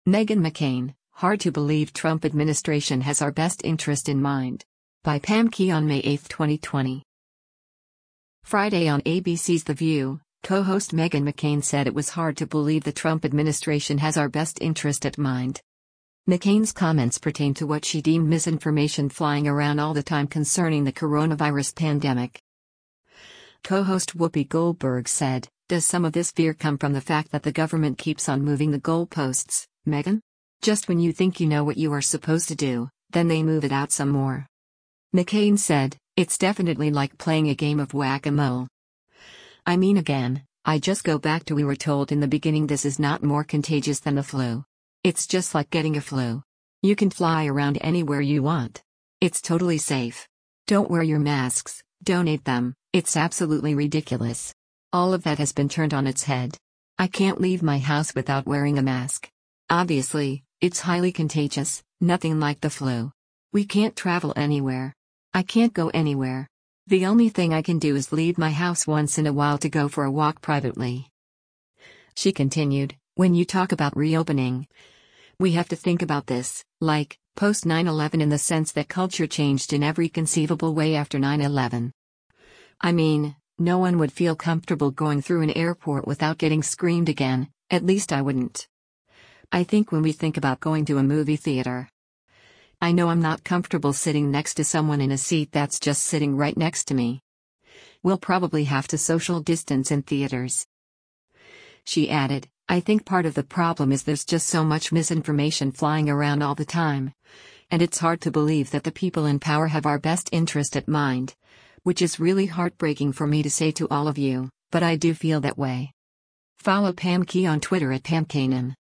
Meghan McCain, hard to believe Trump administration has our best interest in mind. By Pam Key on May 8, 2020. Friday on ABC's The View, co-host Meghan McCain said it was hard to believe the Trump administration has our best interest at mind. McCain's comments pertain to what she deemed misinformation flying around all the time concerning the coronavirus pandemic. Co-host Whoopi Goldberg said, "Does some of this fear come from the fact that the government keeps on moving the goalposts, Meghan? Just when you think you know what you are supposed to do, then they move it out some more." McCain said, "It's definitely like playing a game of whack-a-mole. I mean, again, I just go back to we were told in the beginning this is not more contagious than the flu. It's just like getting a flu. You can fly around anywhere you want. It's totally safe. Don't wear your masks, donate them, it's absolutely ridiculous. All of that has been turned on its head. I can't leave my house without wearing a mask. Obviously, it's highly contagious, nothing like the flu. We can't travel anywhere. I can't go anywhere. The only thing I can do is leave my house once in a while to go for a walk privately." She continued, "When you talk about reopening, we have to think about this, like, post 9/11 in the sense that culture changed in every conceivable way after 9/11. I mean, no one would feel comfortable going through an airport without getting screamed again, at least I wouldn't. I think when we think about going to a movie theater, I know I'm not comfortable sitting next to someone in a seat that's just sitting right next to me. We'll probably have to social distance in theaters." She added, "I think part of the problem is there's just so much misinformation flying around all the time. And it's hard to believe that the people in power have our best interest at mind. Which is really heartbreaking for me to say to all of you, but I do feel that way." Follow Pam Key on Twitter at PamKanan.